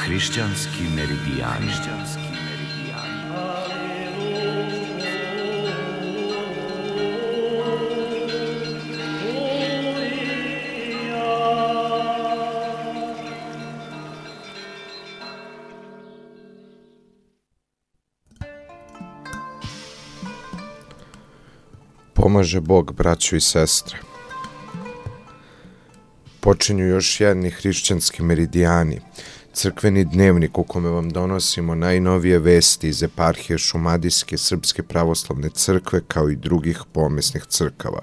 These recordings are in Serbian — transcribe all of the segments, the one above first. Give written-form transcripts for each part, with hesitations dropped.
Hrišćanski meridijani. Pomaže Bog, braćo i sestre. Počinju još jedni hrišćanski meridijani, crkveni dnevnik u kome vam donosimo najnovije vesti iz eparhije Šumadijske Srpske pravoslavne crkve kao i drugih pomesnih crkava.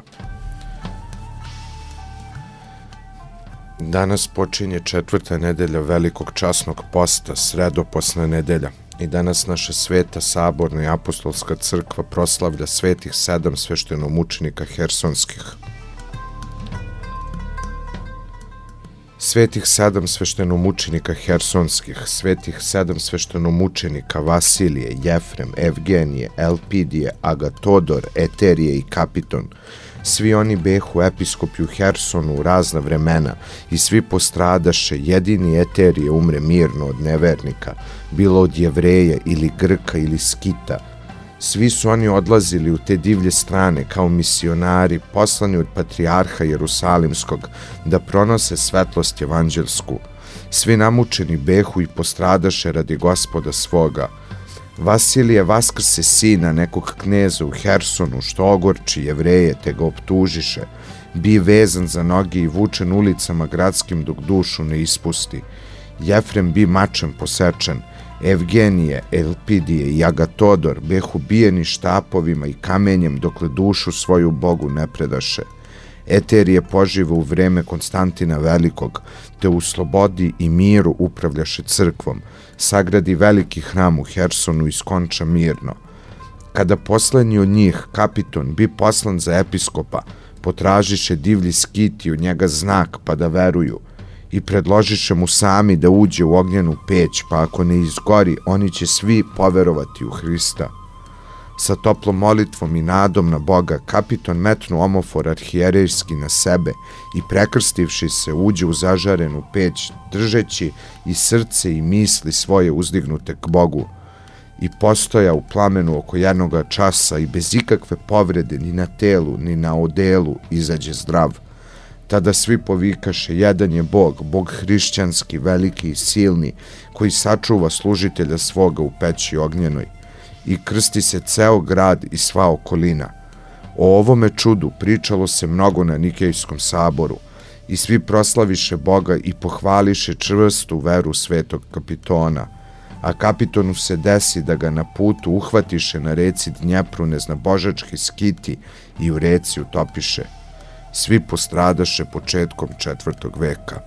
Danas počinje 4. nedelja Velikog časnog posta, sredoposna nedelja. I danas naša sveta, saborna i apostolska crkva proslavlja svetih 7 sveštenomučenika hersonskih. Svetih 7 sveštenomučenika hersonskih, svetih 7 sveštenomučenika Vasilije, Jefrem, Evgenije, Elpidije, Agatodor, Eterije i Kapiton. Svi oni behu episkopi u Hersonu u razna vremena i svi postradaše, jedini Eterije umre mirno od nevernika, bilo od Jevreja ili Grka ili Skita. Svi su oni odlazili u te divlje strane kao misionari, poslani od patrijarha Jerusalimskog, da pronose svetlost evanđelsku. Svi namučeni behu i postradaše radi Gospoda svoga. Vasilije vaskrse sina nekog kneza u Hersonu, što ogorči Jevreje, te ga optužiše. Bi vezan za noge i vučen ulicama gradskim dok dušu ne ispusti. Jefrem bi mačem posečen. Evgenije, Elpidije i Agatodor behu bijeni štapovima i kamenjem dokle dušu svoju Bogu ne predaše. Eterije poživa u vreme Konstantina Velikog, te u slobodi i miru upravljaše crkvom, sagradi veliki hram u Hersonu i skonča mirno. Kada poslednji od njih, Kapiton, bi poslan za episkopa, potražiše divlji Skiti od njega znak pa da veruju i predložiše mu sami da uđe u ognjenu peć, pa ako ne izgori, oni će svi poverovati u Hrista. Sa toplom molitvom i nadom na Boga, Kapiton metnu omofor arhijerejski na sebe i prekrstivši se uđe u zažarenu peć, držeći i srce i misli svoje uzdignute k Bogu. I postoja u plamenu oko jednoga časa i bez ikakve povrede ni na telu ni na odelu izađe zdrav. Tada svi povikaše, jedan je Bog, Bog hrišćanski, veliki i silni, koji sačuva služitelja svoga u peći ognjenoj. I krsti se ceo grad i sva okolina. O ovome čudu pričalo se mnogo na Nikejskom saboru i svi proslaviše Boga i pohvališe čvrstu veru svetog Kapitona. A Kapitonu se desi da ga na putu uhvatiše na reci Dnjepru neznabožački Skiti i u reci utopiše. Svi postradaše početkom 4. veka.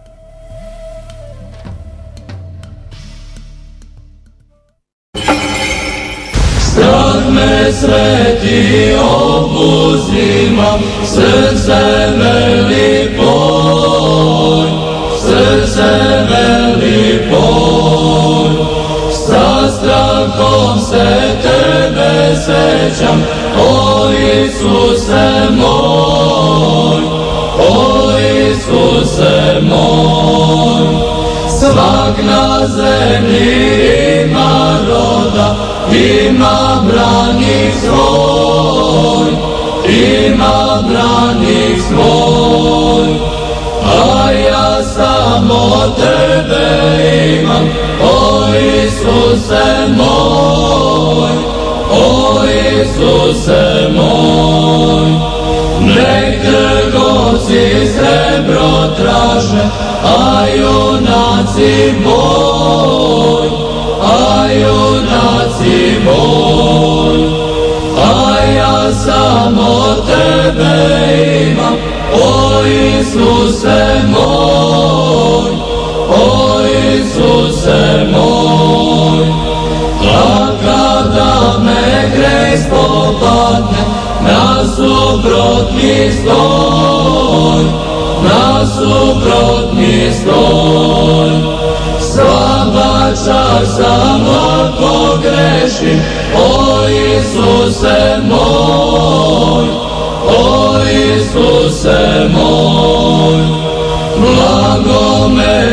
Strah me sveti obuzima, srce veli boj, srce veli boj. Sa strahom se tebe sećam, o Isuse moj, o Isuse moj. Svak na zemlji ima roda, ima branik svoj, ima branik svoj. A ja samo tebe imam, o Isuse moj, o Isuse moj. Nek trgovci srebro traže, a junaci boj, a junaci boj. A ja samo tebe imam, o Isuse moj, o Isuse moj. A kada me greh spopadne, nasuprot mi stoj, nasuprot mi stoj. Slaba čak samo pogrešim, o Isuse moj, o Isuse moj. Blago meni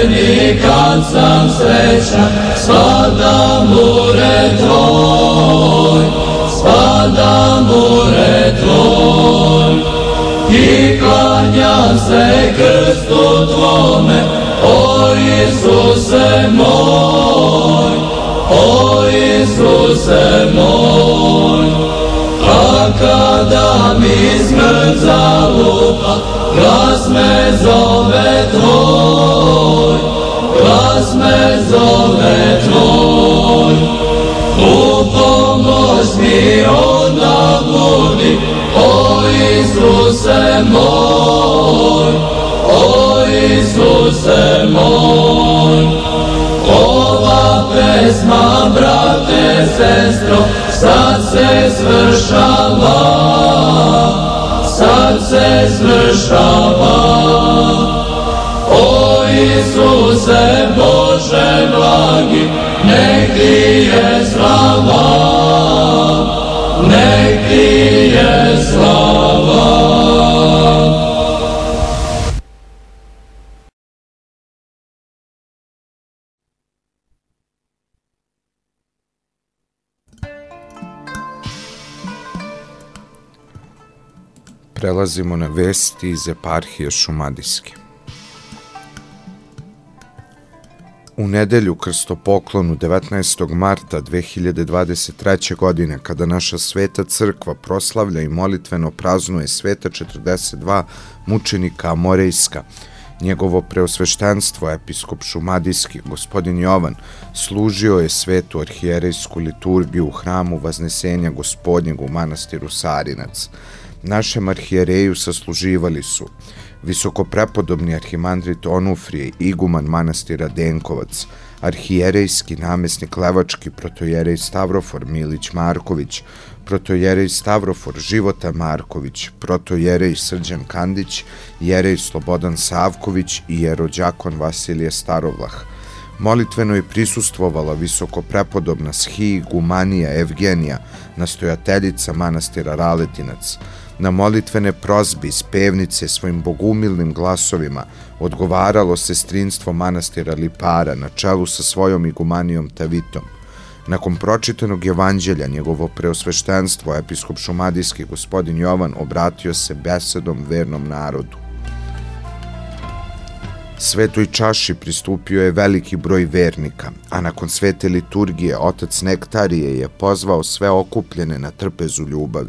kad sam srećan, spadam u red tvoj, spadam u red tvoj. I klanjam se krstu tvome, o Isuse moj, o Isuse moj. A kada mi smrt zaluta, glas me zove tvoj, glas me zove tvoj. U pomoć mi onda budi, o Isuse moj, o Isuse moj. Ova pesma, brate, sestro, sad se svršava, sad se svršava. O Isuse Bože blagi, nek ti je slava, nek ti je slava. Prelazimo na vesti iz eparhije Šumadijske. U nedelju krstopoklonu 19. marta 2023. godine, kada naša sveta crkva proslavlja i molitveno praznuje sveta 42 mučenika Amorejska, njegovo preosveštenstvo, episkop Šumadijski, gospodin Jovan, služio je svetu arhijerejsku liturgiju u hramu Vaznesenja Gospodnjeg u manastiru Sarinac. Našem arhijereju sasluživali su visokoprepodobni arhimandrit Onufrije, iguman manastira Denkovac, arhijerejski namjesnik Levački, protojerej Stavrofor Milić Marković, protojerej Stavrofor Života Marković, protojerej Srđan Kandić, jerej Slobodan Savković i jerođakon Vasilije Starovlah. Molitveno je prisustvovala visokoprepodobna shigumanija Evgenija, nastojateljica manastira Raletinac. Na molitvene prozbi iz pevnice svojim bogumilnim glasovima odgovaralo sestrinstvo manastira Lipara na čelu sa svojom igumanijom Tavitom. Nakon pročitanog evanđelja, njegovo preosveštenstvo, episkop Šumadijski gospodin Jovan obratio se besedom vernom narodu. Svetoj čaši pristupio je veliki broj vernika, a nakon svete liturgije otac Nektarije je pozvao sve okupljene na trpezu ljubavi.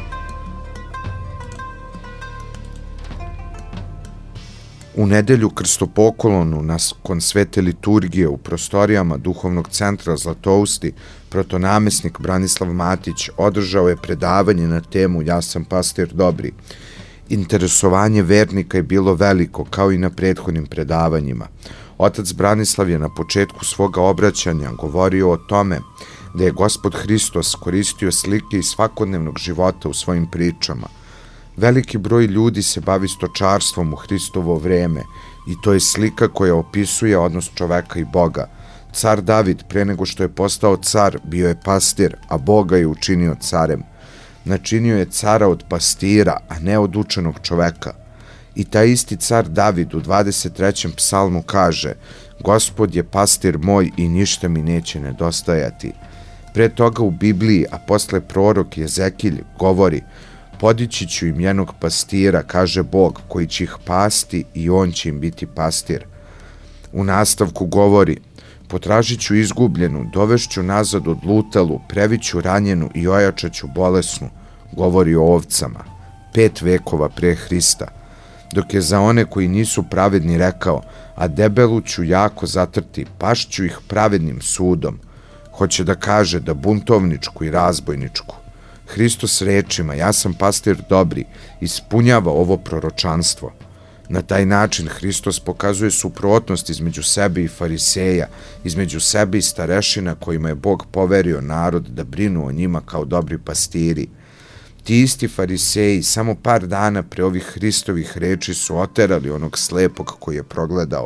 U nedelju krstopoklonu, nakon svete liturgije, u prostorijama duhovnog centra Zlatousti, protonamesnik Branislav Matić održao je predavanje na temu Ja sam pastir dobri. Interesovanje vernika je bilo veliko, kao i na prethodnim predavanjima. Otac Branislav je na početku svoga obraćanja govorio o tome da je Gospod Hristos koristio slike iz svakodnevnog života u svojim pričama. Veliki broj ljudi se bavi stočarstvom u Hristovo vreme i to je slika koja opisuje odnos čoveka i Boga. Car David, pre nego što je postao car, bio je pastir, a Boga je učinio carem. Načinio je cara od pastira, a ne od učenog čoveka. I taj isti car David u 23. psalmu kaže: Gospod je pastir moj i ništa mi neće nedostajati. Pre toga u Bibliji, a posle prorok Jezekilj govori: Podići ću im jednog pastira, kaže Bog, koji će ih pasti i on će im biti pastir. U nastavku govori: Potražit ću izgubljenu, dovešću nazad odlutalu, previću ranjenu i ojačaću bolesnu, govori o ovcama. 5 vekova pre Hrista. Dok je za one koji nisu pravedni rekao: A debelu ću jako zatrti, pašću ih pravednim sudom. Hoće da kaže da buntovničku i razbojničku. Hristos rečima Ja sam pastir dobri ispunjava ovo proročanstvo. Na taj način Hristos pokazuje suprotnost između sebe i fariseja, između sebe i starešina kojima je Bog poverio narod da brinu o njima kao dobri pastiri. Ti isti fariseji samo par dana pre ovih Hristovih reči su oterali onog slepog koji je progledao.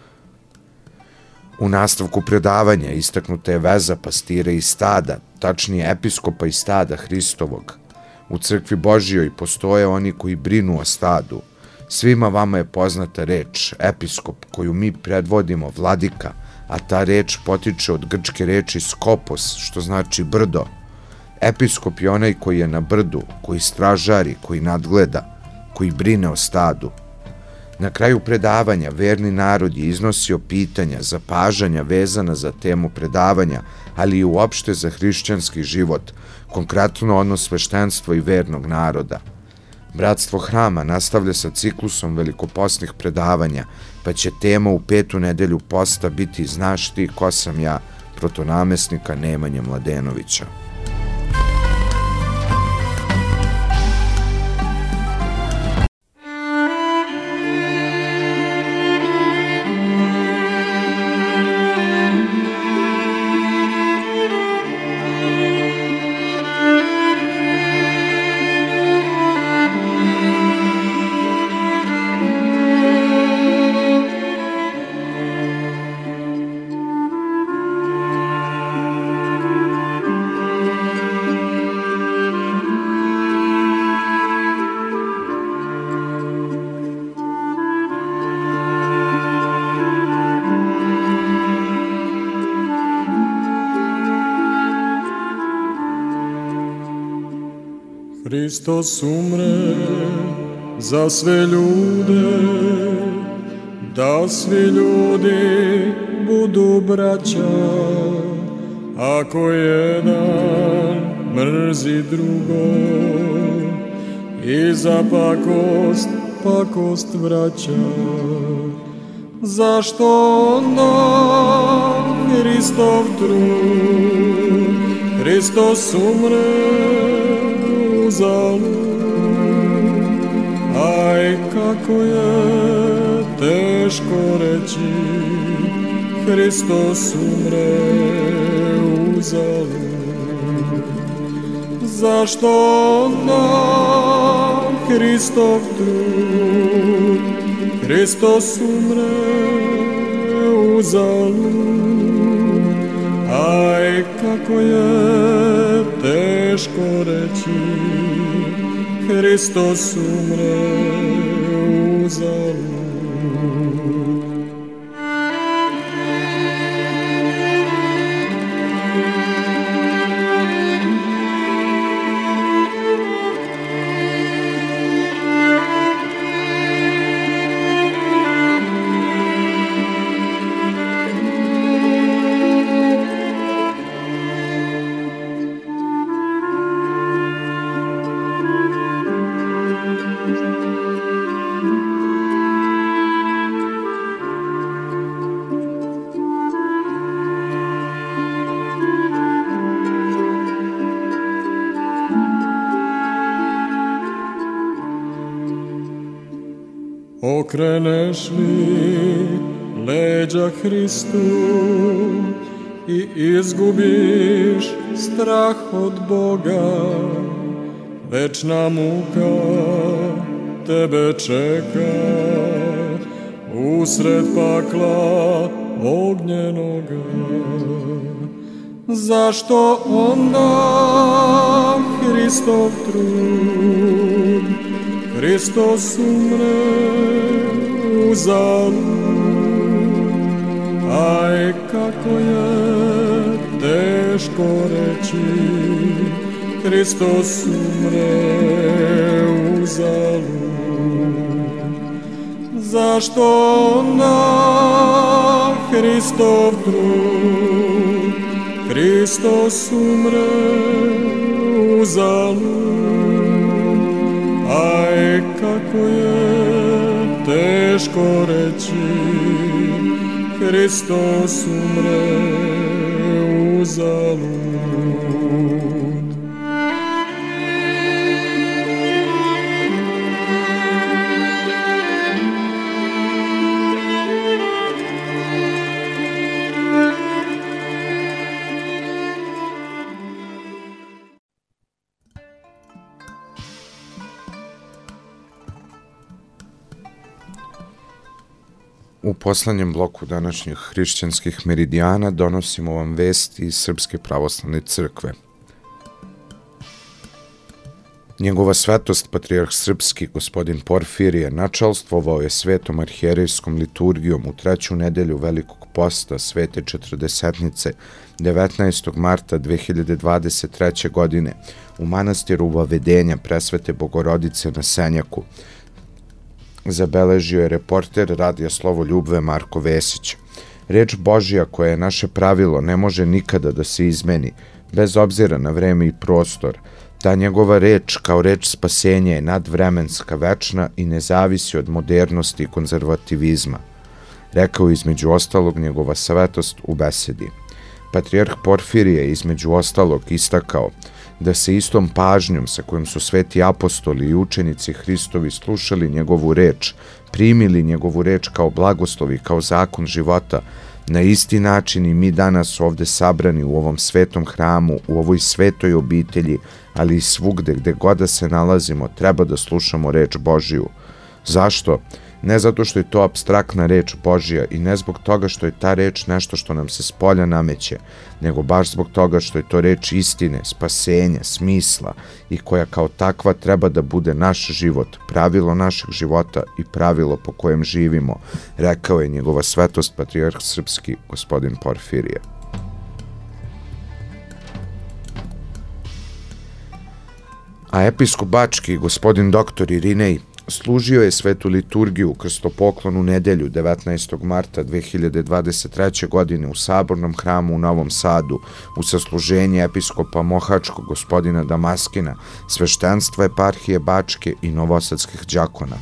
U nastavku predavanja istaknuta je veza pastira i stada, tačnije episkopa i stada Hristovog. U crkvi Božijoj postoje oni koji brinu o stadu. Svima vama je poznata reč episkop, koju mi predvodimo vladika, a ta reč potiče od grčke reči skopos, što znači brdo. Episkop je onaj koji je na brdu, koji stražari, koji nadgleda, koji brine o stadu. Na kraju predavanja verni narod je iznosio pitanja, zapažanja vezana za temu predavanja, ali i uopšte za hrišćanski život, konkretno odnos sveštenstva i vernog naroda. Bratstvo hrama nastavlja sa ciklusom velikoposnih predavanja, pa će tema u 5. nedelju posta biti Znaš ti ko sam ja, protonamesnika Nemanje Mladenovića. Hristos umre za sve ljude, da svi ljudi budu braća. Ako jedan mrzi drugog i za pakost vraća, zašto onda Hristov trud, Hristos umre uzalud? Aj, kako je teško reći, Hristos umre uzalud. Zašto nam Hristov trud, Hristos umre uzalud? Aj, kako je teško reći, Hristos umre uzalud. Okreneš li leđa Hristu i izgubiš strah od Boga, večna muka tebe čeka usred pakla ognjenoga. Zašto onda Hristov trud, Hristos umre uzalud? Aj, kako je teško reći, Hristos umre uzalud. Zašto nam Hristov trud, Hristos umre uzalud? Aj, kako je teško reći, Hristos umre uzalud. U poslednjem bloku današnjih hrišćanskih meridijana donosimo vam vesti iz Srpske pravoslavne crkve. Njegova svetost, patrijarh srpski, gospodin Porfirije, načalstvovao je svetom arhijerejskom liturgijom u 3. nedelju Velikog posta Svete Četrdesetnice 19. marta 2023. godine u manastiru Vavedenja Presvete Bogorodice na Senjaku. Zabeležio je reporter Radija Slovoljubve Marko Vesić. Reč Božja, koja je naše pravilo, ne može nikada da se izmeni, bez obzira na vreme i prostor. Ta njegova reč, kao reč spasenja, je nadvremenska, večna i ne zavisi od modernosti i konzervativizma, rekao između ostalog njegova svetost u besedi. Patrijarh Porfirije između ostalog istakao da se istom pažnjom sa kojom su sveti apostoli i učenici Hristovi slušali njegovu reč, primili njegovu reč kao blagoslov i kao zakon života, na isti način i mi danas ovde sabrani u ovom svetom hramu, u ovoj svetoj obitelji, ali i svugde gde god da se nalazimo, treba da slušamo reč Božiju. Zašto? Ne zato što je to apstraktna reč Božja i ne zbog toga što je ta reč nešto što nam se spolja nameće, nego baš zbog toga što je to reč istine, spasenja, smisla i koja kao takva treba da bude naš život, pravilo našeg života i pravilo po kojem živimo, rekao je njegova svetost patrijarh srpski gospodin Porfirije. A episkop bački gospodin doktor Irinej služio je svetu liturgiju u krstopoklonu nedelju 19. marta 2023. godine u Sabornom hramu u Novom Sadu u sasluženje episkopa Mohačkog gospodina Damaskina, sveštenstva eparhije Bačke i novosadskih đakona.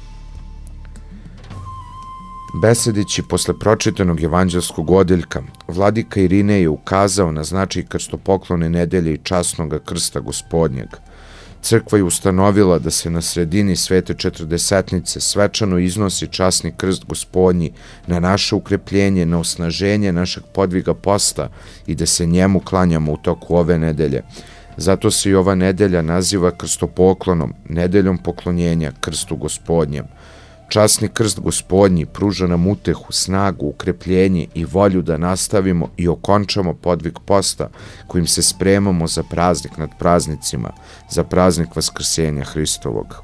Besedići posle pročitanog evanđelskog odeljka, vladika Irinej je ukazao na značaj krstopoklone nedelje i časnog krsta gospodnjeg. Crkva je ustanovila da se na sredini Svete Četrdesetnice svečano iznosi časni krst gospodnji na naše ukrepljenje, na osnaženje našeg podviga posta i da se njemu klanjamo u toku ove nedelje. Zato se i ova nedelja naziva krstopoklonom, nedeljom poklonjenja krstu gospodnjem. Časni krst gospodnji pruža nam utehu, snagu, ukrepljenje i volju da nastavimo i okončamo podvig posta kojim se spremamo za praznik nad praznicima, za praznik Vaskrsenja Hristovog.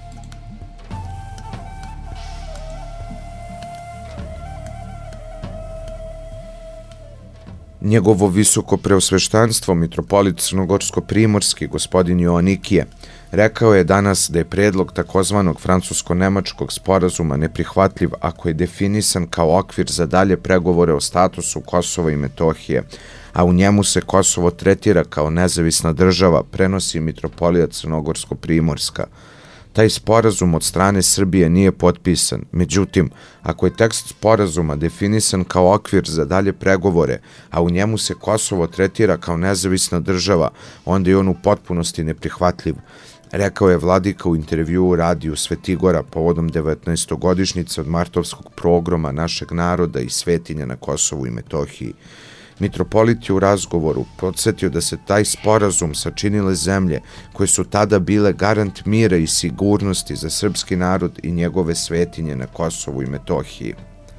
Njegovo visoko preosveštanstvo, mitropolit Crnogorsko-primorski, gospodin Joanikije, rekao je danas da je predlog takozvanog francusko-nemačkog sporazuma neprihvatljiv ako je definisan kao okvir za dalje pregovore o statusu Kosova i Metohije, a u njemu se Kosovo tretira kao nezavisna država, prenosi mitropolija Crnogorsko-primorska. Taj sporazum od strane Srbije nije potpisan, međutim, ako je tekst sporazuma definisan kao okvir za dalje pregovore, a u njemu se Kosovo tretira kao nezavisna država, onda je on u potpunosti neprihvatljiv, rekao je vladika u intervjuu u radiju Svetigora povodom 19. godišnjice od martovskog programa našeg naroda i svetinja na Kosovu i Metohiji. Mitropolit je u razgovoru podsjetio da se taj sporazum sačinile zemlje koje su tada bile garant mira i sigurnosti za srpski narod i njegove svetinje na Kosovu i Metohiji.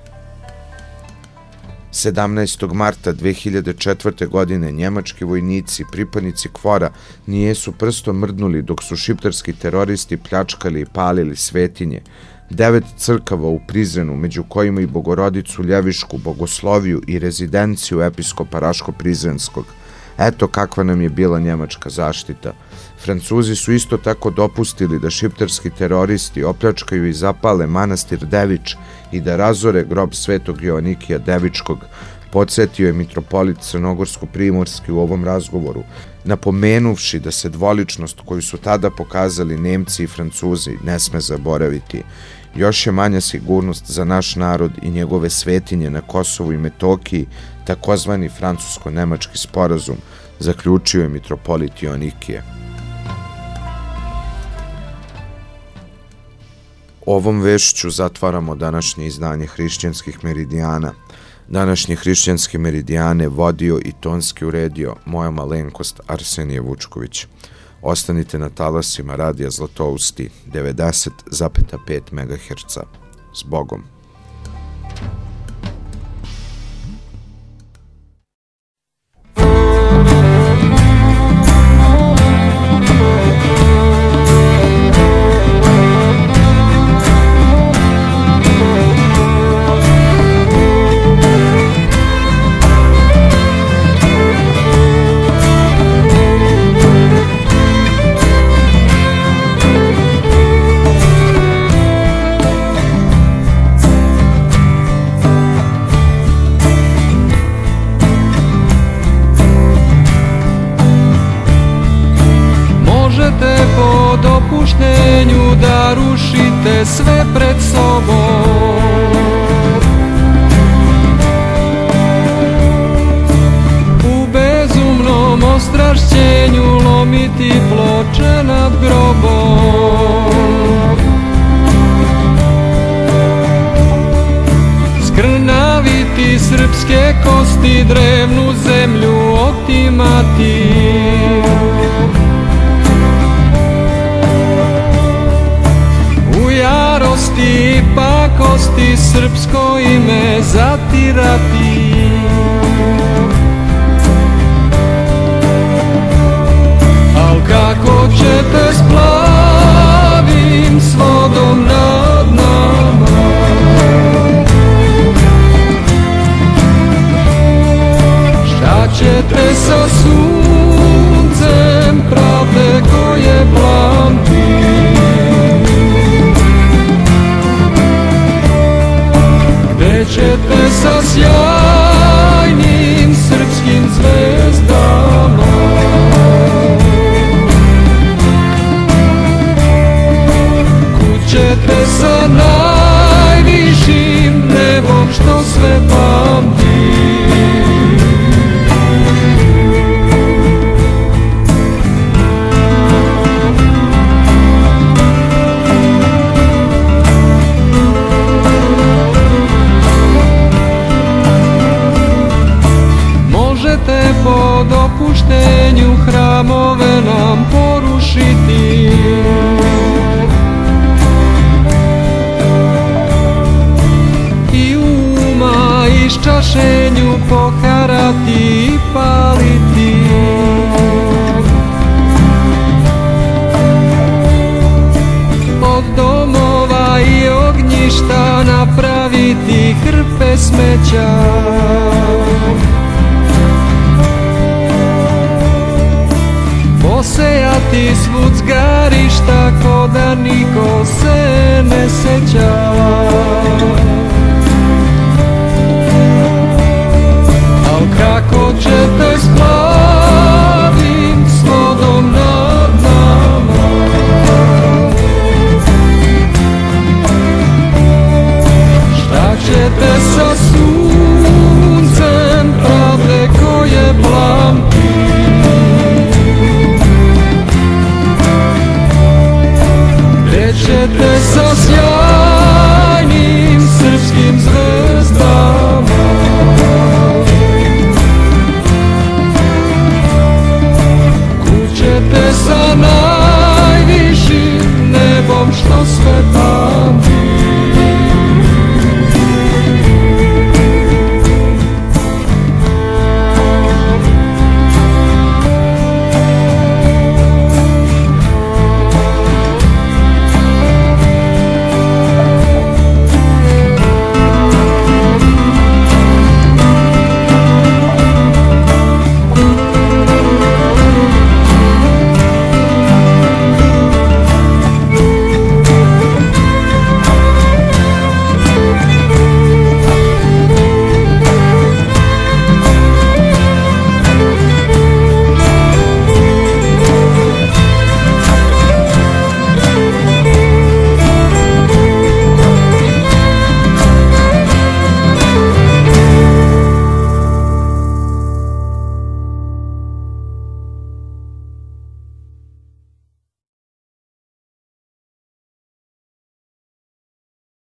17. marta 2004. godine njemački vojnici, pripadnici KFOR-a, nijesu prstom mrdnuli dok su šiptarski teroristi pljačkali i palili svetinje. 9 crkava u Prizrenu, među kojima i Bogorodicu Ljevišku, Bogosloviju i rezidenciju episkopa Raško-Prizrenskog. Eto kakva nam je bila njemačka zaštita. Francuzi su isto tako dopustili da šiptarski teroristi opljačkaju i zapale manastir Devič i da razore grob svetog Joanikija Devičkog, podsjetio je mitropolit Crnogorsko-primorski u ovom razgovoru, napomenuvši da se dvoličnost koju su tada pokazali Nemci i Francuzi ne sme zaboraviti. Još je manja sigurnost za naš narod i njegove svetinje na Kosovu i Metohiji, takozvani francusko-nemački sporazum, zaključio je mitropolit Joanikije. Ovom vešću zatvaramo današnje izdanje Hrišćanskih meridijana. Današnje Hrišćanske meridijane vodio i tonski uredio moja malenkost Arsenije Vučković. Ostanite na talasima Radija Zlatousti 90,5 MHz. S Bogom! ćete sve pred sobom. U bezumnom ostrašćenju lomiti ploče nad grobom. Skrnaviti srpske kosti, drevnu zemlju otimati. U jarosti i pakosti srpsko ime zatirati. Al kako ćete s plavim svodom nad nama, šta ćete sa suncem pravde koje plamti? Gde ćete sa sjajnim srpskim zvezdama? Kud ćete sa najvišim nebom što sve pamti? Po dopuštenju hramove nam porušiti. I uma iščašenju poharati i paliti. Od domova i ognjišta napraviti hrpe smeća. Posejati svud zgarišta ko da niko se ne seća. Al kako ćete s plavim svodom nad nama, šta ćete sa suncem pravde koje plamti? Ćete sa sjajnim srpskim zvezdama? Kud ćete sa najvišim nebom što